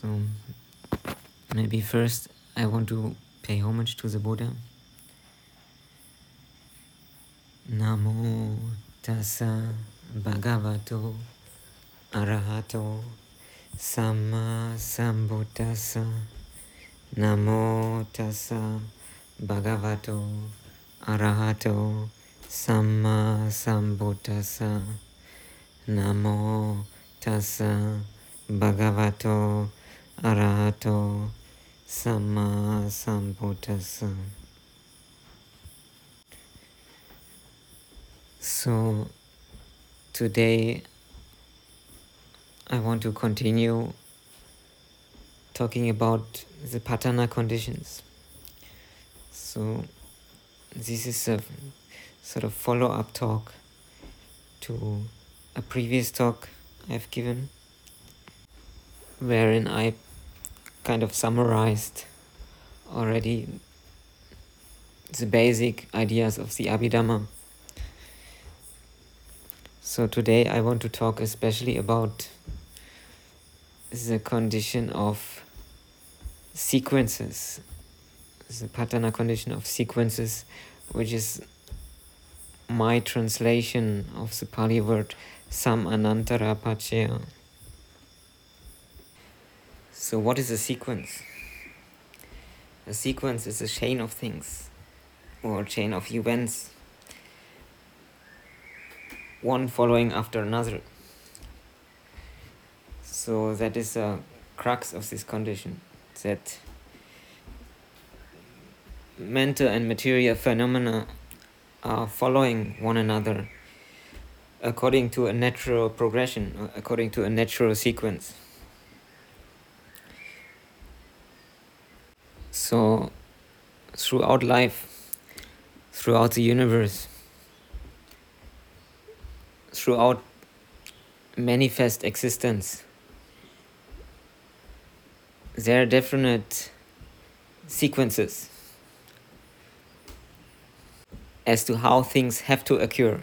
So maybe first I want to pay homage to the Buddha. Namo tassa bhagavato arahato samma sambuddhassa. Namo tassa bhagavato arahato samma sambuddhassa. Namo tassa bhagavato arahato samma sambuddhassa. So today I want to continue talking about the Patana conditions. So this is a sort of follow-up talk to a previous talk I've given, wherein I kind of summarized already the basic ideas of the Abhidhamma. So today I want to talk especially about the condition of sequences, the Patana condition of sequences, which is my translation of the Pali word Sam Anantara Pachaya. So what is a sequence? A sequence is a chain of things, or a chain of events, one following after another. So that is a crux of this condition, that mental and material phenomena are following one another according to a natural progression, according to a natural sequence. So throughout life, throughout the universe, throughout manifest existence, there are definite sequences as to how things have to occur.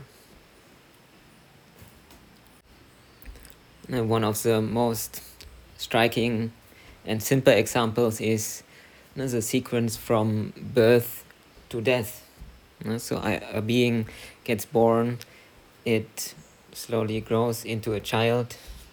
And one of the most striking and simple examples is the sequence from birth to death. So a being gets born, it slowly grows into a child,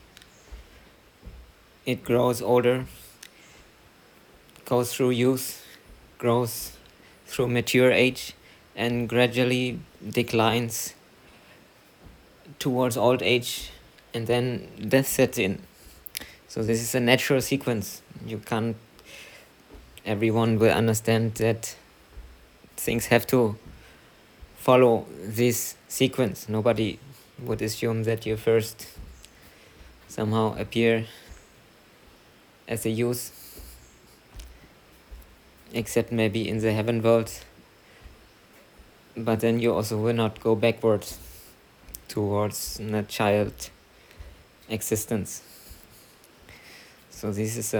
it grows older, goes through youth, grows through mature age, and gradually declines towards old age, and then death sets in. So this is a natural sequence. Everyone will understand that things have to follow this sequence. Nobody would assume that you first somehow appear as a youth, except maybe in the heaven world, but then you also will not go backwards towards a child existence. So this is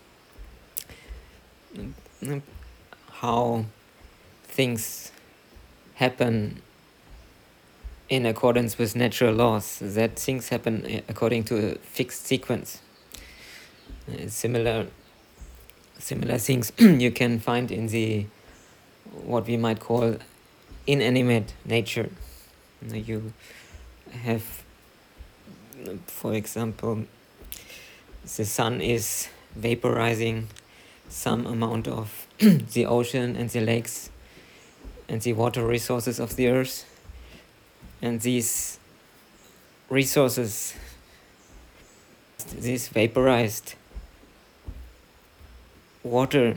how things happen in accordance with natural laws, that things happen according to a fixed sequence. Similar things you can find in the what we might call inanimate nature. You have, for example, the sun is vaporizing some amount of the ocean and the lakes and the water resources of the earth, and these resources, this vaporized water,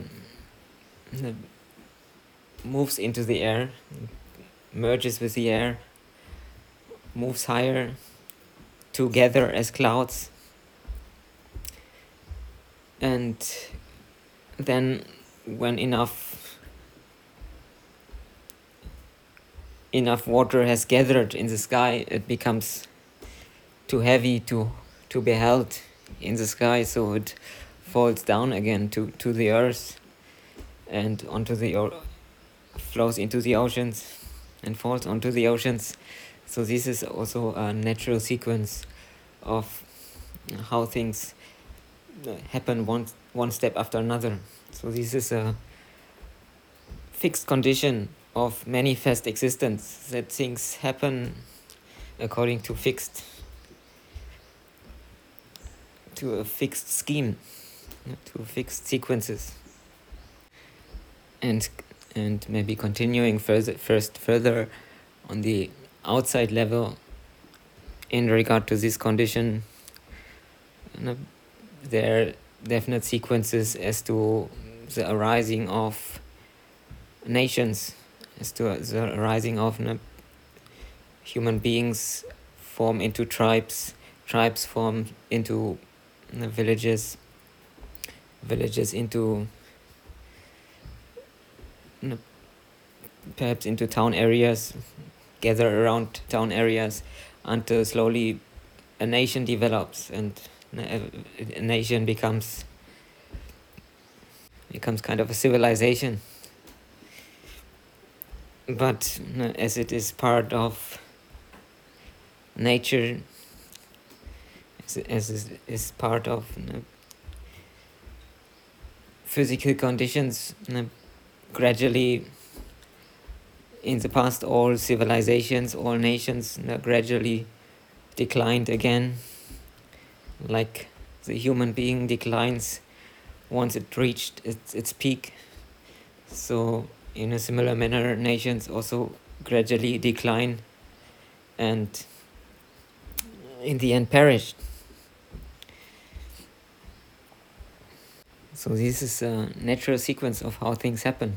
moves into the air, merges with the air, moves higher together as clouds, and then when enough water has gathered in the sky, it becomes too heavy to be held in the sky, so it falls down again to the earth and flows into the oceans and falls onto the oceans. So this is also a natural sequence of how things happen one step after another. So this is a fixed condition of manifest existence, that things happen according to a fixed scheme, to fixed sequences. And maybe continuing further on the outside level in regard to this condition, there are definite sequences as to the arising of nations, as to the arising of human beings form into tribes form into villages into perhaps into town areas, gather around town areas until slowly a nation develops, and a nation becomes kind of a civilization. But as it is part of nature, as is part of physical conditions, gradually in the past all civilizations, all nations gradually declined again, like the human being declines once it reached its peak. So in a similar manner, nations also gradually decline and in the end perish. So this is a natural sequence of how things happen.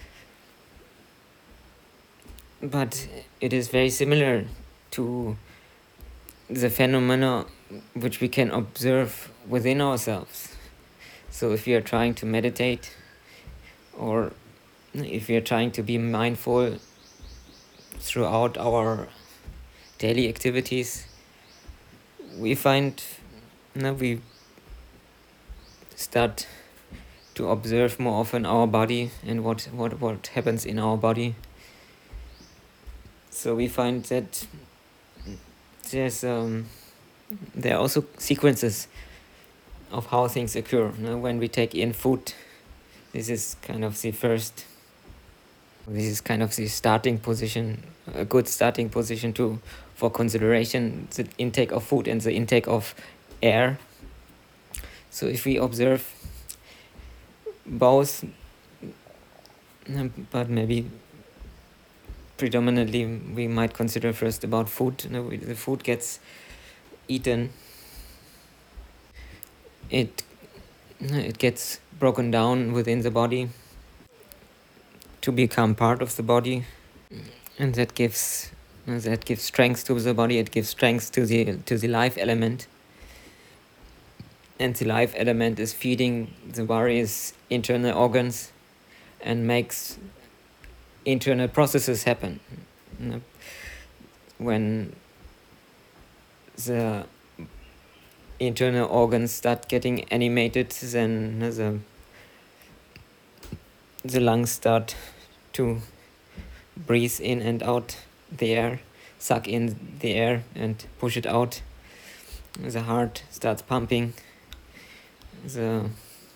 But it is very similar to the phenomena which we can observe within ourselves. So if we are trying to meditate, or if we are trying to be mindful throughout our daily activities, we find we start to observe more often our body and what happens in our body. So we find that there are also sequences of how things occur. When we take in food, this is kind of the starting position, a good starting position for consideration, the intake of food and the intake of air. So if we observe both, but maybe predominantly we might consider first about food. The food gets eaten, it gets broken down within the body to become part of the body, and that gives strength to the body. It gives strength to the life element, and the life element is feeding the various internal organs and makes internal processes happen. When the internal organs start getting animated, then the lungs start to breathe in and out the air, suck in the air and push it out. The heart starts pumping, the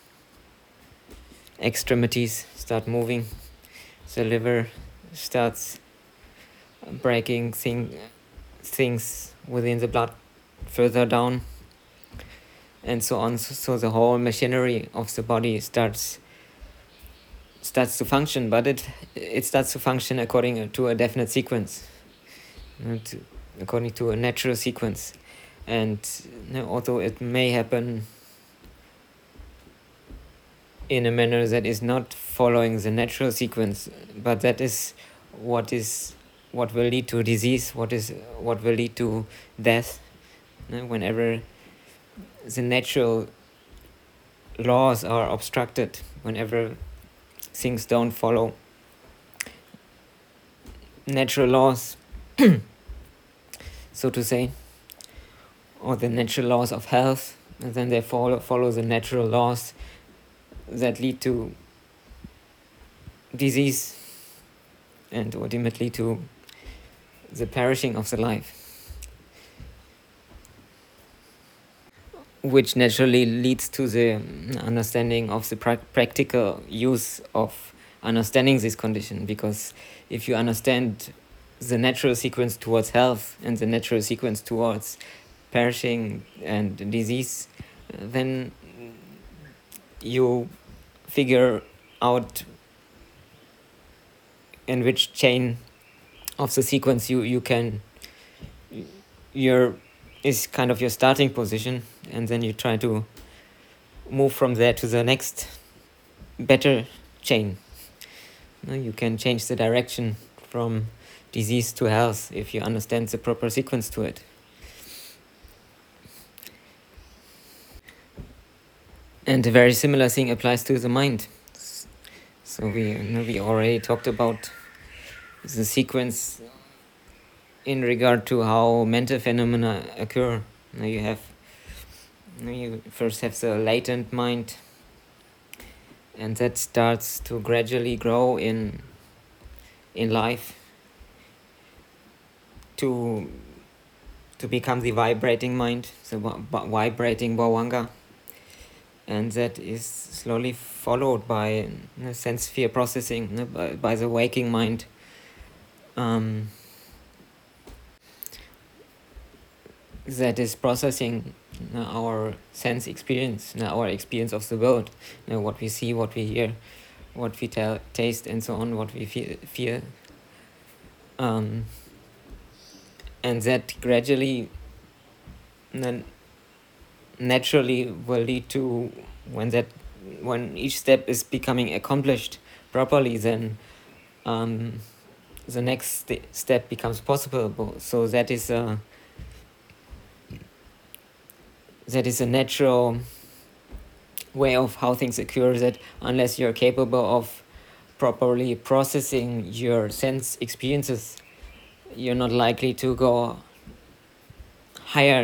extremities start moving, the liver starts breaking things within the blood further down, and so on. So the whole machinery of the body starts to function, but it starts to function according to a definite sequence, according to a natural sequence. And although it may happen in a manner that is not following the natural sequence, but that is what will lead to disease, what will lead to death, whenever the natural laws are obstructed, whenever things don't follow natural laws, so to say, or the natural laws of health, and then they follow the natural laws that lead to disease and ultimately to the perishing of the life. which naturally leads to the understanding of the practical use of understanding this condition. Because if you understand the natural sequence towards health and the natural sequence towards perishing and disease, then you figure out in which chain of the sequence your is kind of your starting position, and then you try to move from there to the next better chain. You can change the direction from disease to health if you understand the proper sequence to it. And a very similar thing applies to the mind. So we already talked about the sequence in regard to how mental phenomena occur. You first have the latent mind, and that starts to gradually grow in life to become the vibrating mind, the vibrating bhavanga, and that is slowly followed by sense sphere processing, by the waking mind. That is processing our sense experience, our experience of the world, what we see, what we hear, what we taste, and so on, what we feel. And that gradually, naturally will lead to, when each step is becoming accomplished properly, then the next step becomes possible. So that is a natural way of how things occur, that unless you're capable of properly processing your sense experiences, you're not likely to go higher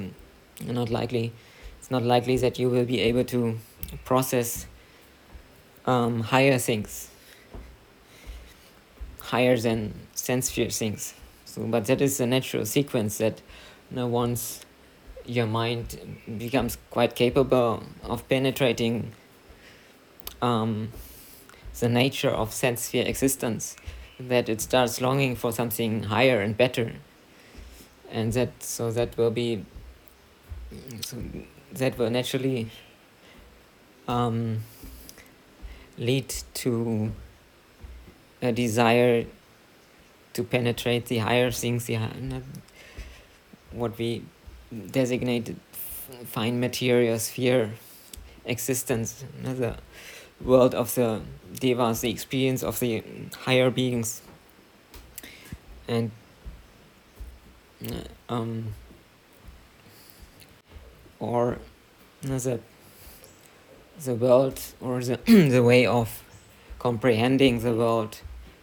it's not likely that you will be able to process higher things, higher than sense sphere things. So, but that is a natural sequence that once your mind becomes quite capable of penetrating the nature of sense sphere existence, that it starts longing for something higher and better, and that will naturally lead to a desire to penetrate the higher things, what we designated fine material sphere existence, the world of the devas, the experience of the higher beings, and or the world, or the the way of comprehending the world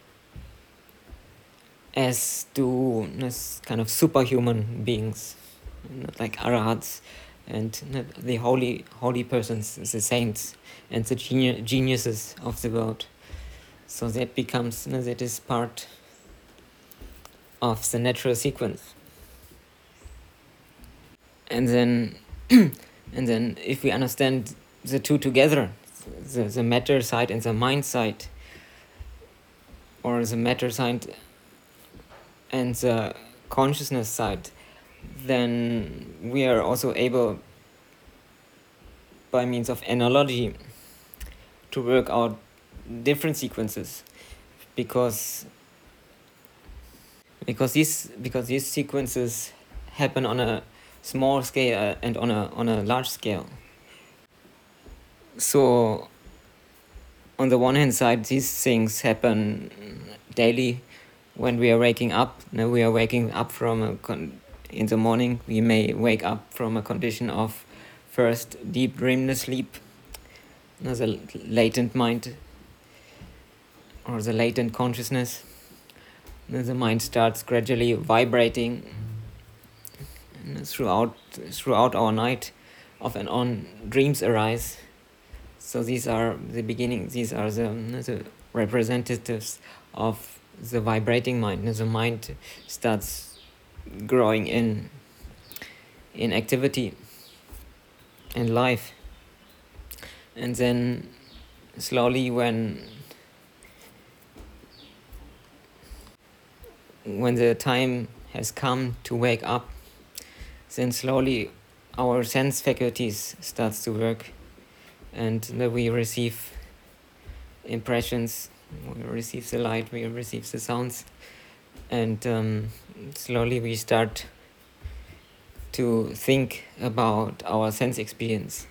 as to kind of superhuman beings, like arahats and the holy persons, the saints, and the geniuses of the world. So that becomes, that is part of the natural sequence. And then if we understand the two together, the matter side and the mind side, or the matter side and the consciousness side, then we are also able, by means of analogy, to work out different sequences, because these sequences happen on a small scale and on a large scale. So on the one hand side, these things happen daily when we are waking up. Now we are waking up from in the morning. We may wake up from a condition of first deep dreamless sleep, the latent mind or the latent consciousness. The mind starts gradually vibrating throughout our night. Off and on, dreams arise. So these are the beginning. These are the representatives of the vibrating mind. The mind starts growing in activity, in life. And then slowly when the time has come to wake up, then slowly our sense faculties starts to work, and then we receive impressions, we receive the light, we receive the sounds, and slowly we start to think about our sense experience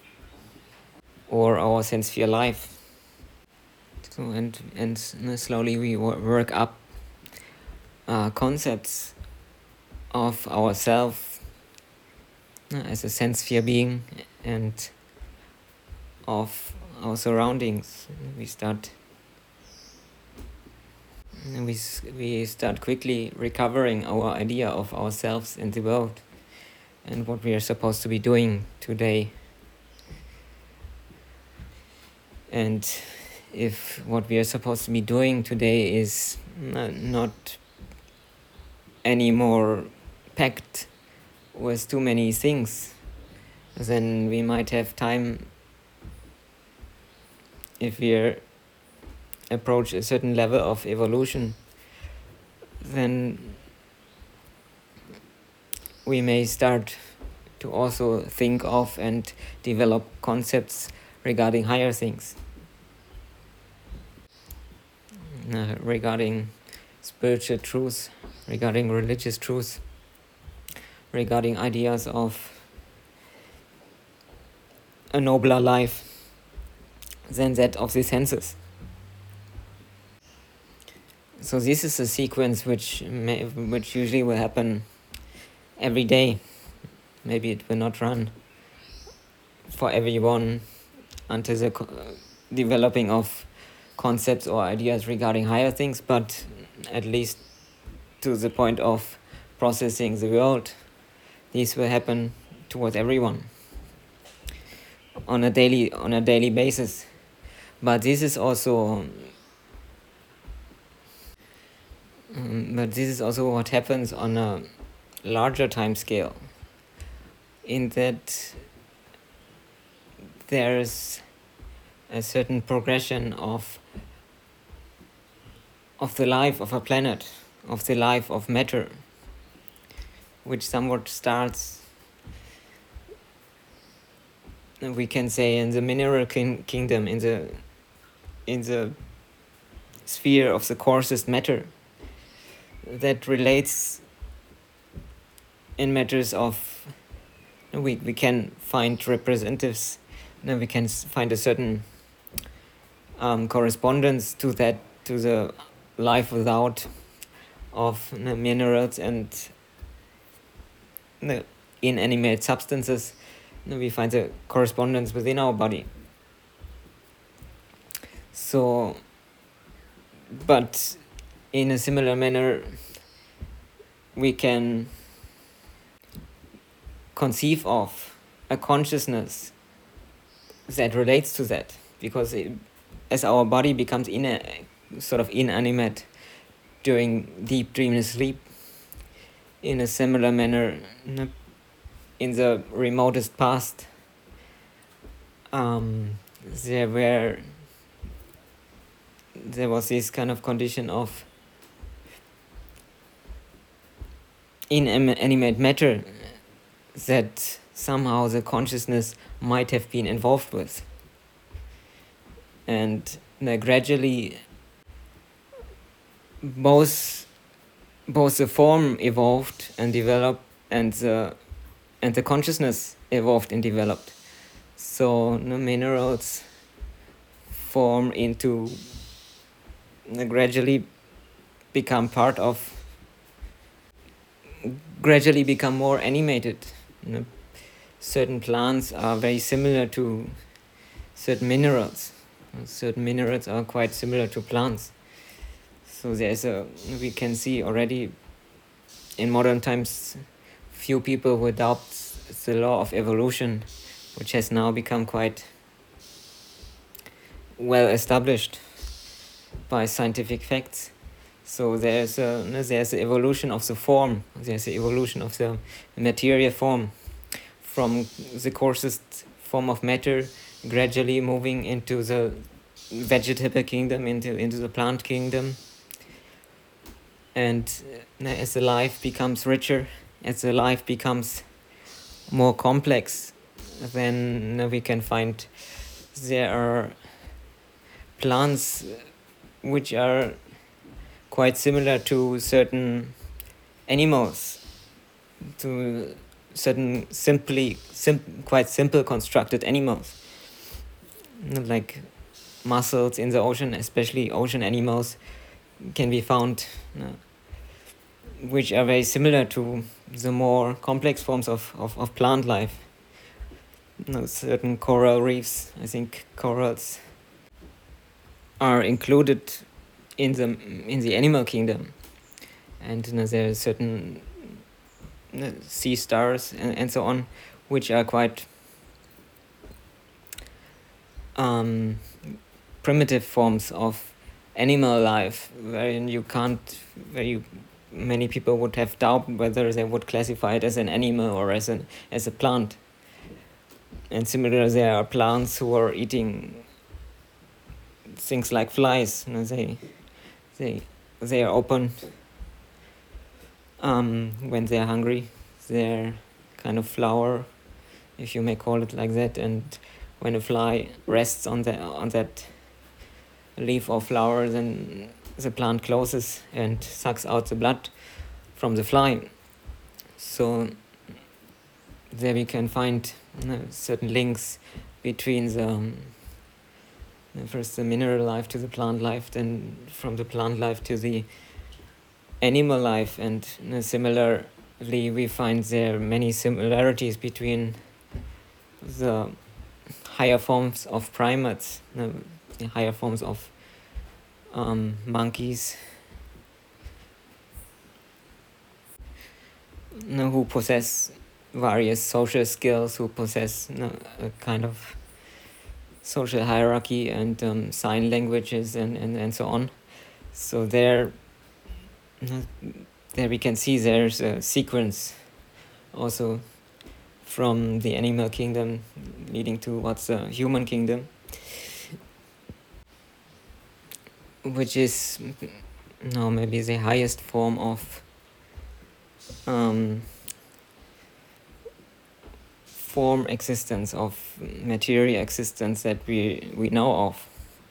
or our sense sphere life. So and slowly we work up concepts of ourself as a sense sphere being and of our surroundings. We start quickly recovering our idea of ourselves in the world and what we are supposed to be doing today. And if what we are supposed to be doing today is not anymore packed with too many things, then we might have time, if we approach a certain level of evolution, then we may start to also think of and develop concepts regarding higher things, regarding spiritual truths, regarding religious truths, regarding ideas of a nobler life than that of the senses. So this is a sequence which usually will happen every day. Maybe it will not run for everyone until the developing of concepts or ideas regarding higher things, but at least to the point of processing the world, these will happen towards everyone on a daily basis. But this is also what happens on a larger time scale, in that there's a certain progression of the life of a planet, of the life of matter, which somewhat starts, we can say, in the mineral kingdom, in the sphere of the coarsest matter, that relates in matters of, we can find representatives, we can find a certain correspondence to that, to the life without of minerals and inanimate substances. We find a correspondence within our body. So, but in a similar manner, we can conceive of a consciousness that relates to that, because as our body becomes sort of inanimate during deep dreamless sleep, in a similar manner, in the remotest past, there was this kind of condition of inanimate matter that somehow the consciousness might have been involved with. And gradually both the form evolved and developed, and the consciousness evolved and developed. So the minerals form into, gradually become more animated. Certain plants are very similar to certain minerals. Certain minerals are quite similar to plants. So we can see already in modern times few people who adopt the law of evolution, which has now become quite well established by scientific facts. So there's the evolution of the form, there's the evolution of the material form from the coarsest form of matter, gradually moving into the vegetable kingdom, into the plant kingdom. And as the life becomes richer, as the life becomes more complex, then we can find there are plants which are quite similar to certain animals, to certain quite simple constructed animals, like mussels in the ocean, especially ocean animals can be found, which are very similar to the more complex forms of plant life. Certain coral reefs, I think corals are included in the animal kingdom, and there are certain sea stars and so on, which are quite primitive forms of animal life, many people would have doubt whether they would classify it as an animal or as a plant. And similarly, there are plants who are eating things like flies. They are open when they are hungry. They're kind of flower, if you may call it like that. And when a fly rests on that leaf or flower, then the plant closes and sucks out the blood from the fly. So there we can find certain links between first the mineral life to the plant life, then from the plant life to the animal life. And similarly, we find there many similarities between the higher forms of primates, the higher forms of monkeys, who possess various social skills, who possess a kind of social hierarchy and sign languages and so on. So there we can see there's a sequence also from the animal kingdom leading towards the human kingdom, which is maybe the highest form of form existence, of material existence that we know of.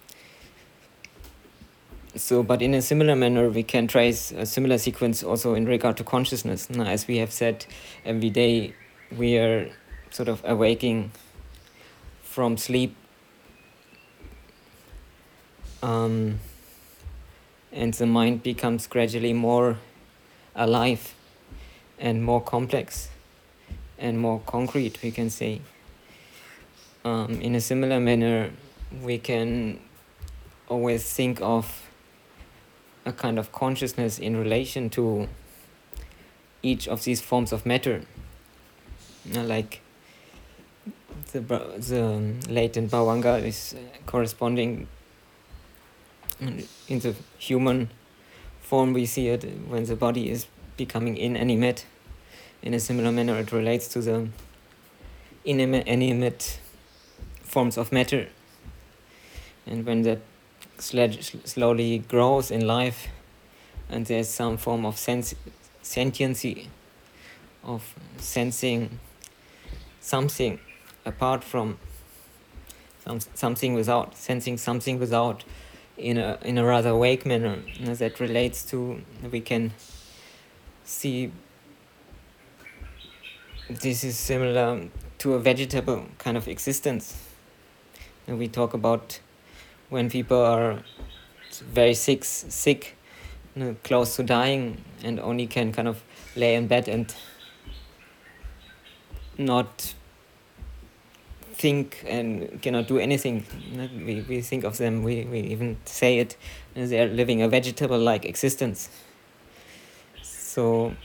So, but in a similar manner, we can trace a similar sequence also in regard to consciousness. Now, as we have said, every day we are sort of awaking from sleep, and the mind becomes gradually more alive and more complex and more concrete, we can say. In a similar manner, we can always think of a kind of consciousness in relation to each of these forms of matter. Like the latent bhavanga is corresponding in the human form. We see it when the body is becoming inanimate. In a similar manner, it relates to the inanimate forms of matter. And when that slowly grows in life, and there's some form of sentiency, of sensing something apart from something without, sensing something without, in a rather vague manner, that relates to, we can see this is similar to a vegetable kind of existence. And we talk about when people are very sick, close to dying, and only can kind of lay in bed and not think and cannot do anything. We think of them, we even say it, they are living a vegetable-like existence. So,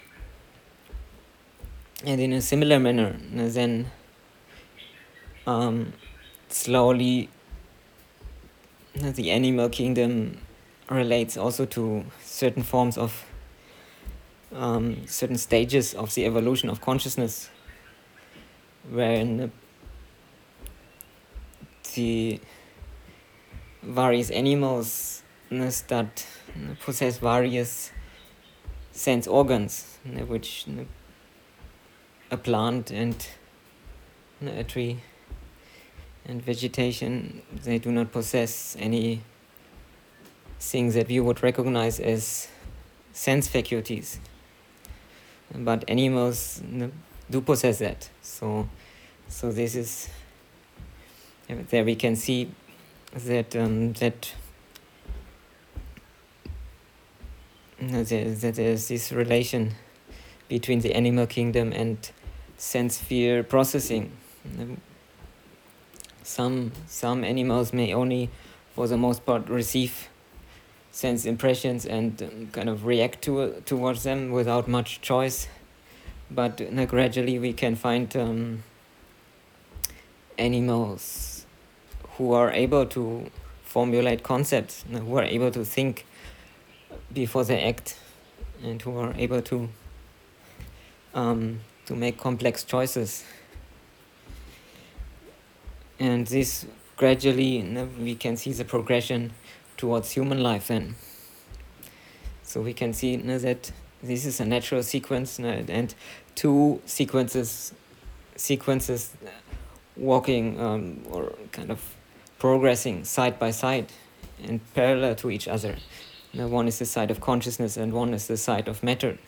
and in a similar manner, then slowly the animal kingdom relates also to certain forms of certain stages of the evolution of consciousness. wherein the various animals that possess various sense organs, which a plant and a tree and vegetation, they do not possess any things that we would recognize as sense faculties. But animals do possess that. So this is, there we can see that that there's this relation between the animal kingdom and sense sphere processing. Some animals may only, for the most part, receive sense impressions and kind of react towards them without much choice. But gradually we can find animals who are able to formulate concepts, who are able to think before they act, and who are able to make complex choices. And this gradually, we can see the progression towards human life then. So we can see that this is a natural sequence, and two sequences walking or kind of progressing side by side and parallel to each other. Now, one is the side of consciousness and one is the side of matter.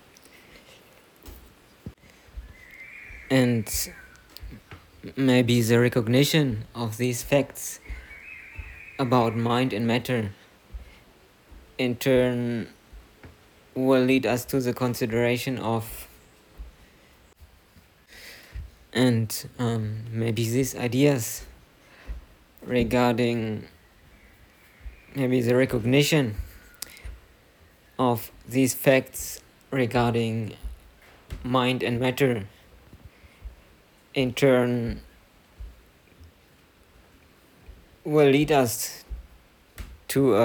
And maybe the recognition of these facts about mind and matter in turn will lead us to the consideration of, and maybe these ideas regarding maybe the recognition of these facts regarding mind and matter in turn will lead us to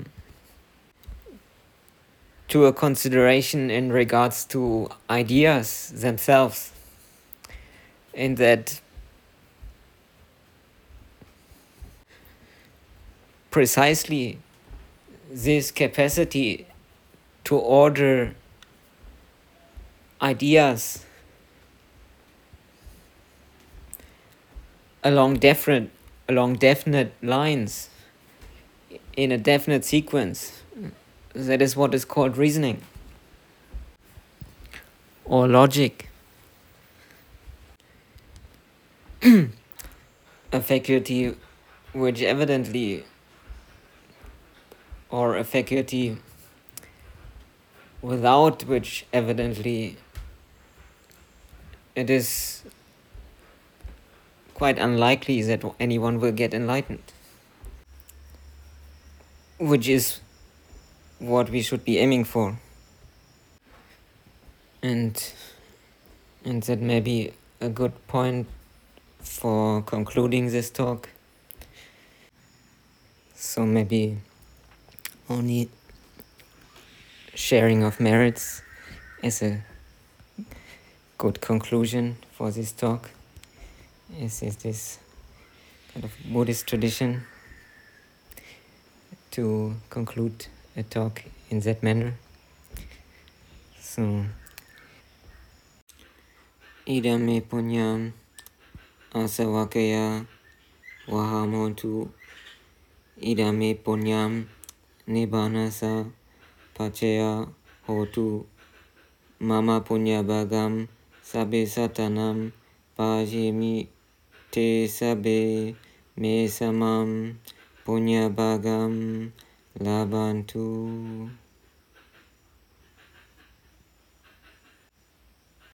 a consideration in regards to ideas themselves, in that precisely this capacity to order ideas along definite lines in a definite sequence, that is what is called reasoning or logic. A faculty which evidently, or a faculty without which evidently it is quite unlikely that anyone will get enlightened, which is what we should be aiming for. And that may be a good point for concluding this talk. So maybe only sharing of merits is a good conclusion for this talk. Is this kind of Buddhist tradition to conclude a talk in that manner. So idame punyam asavakaya vahamontu idame punyam nibbanasa pacaya hotu mama punya bagam sabe satanam pajemi te sabe me samam punya bagam labantu.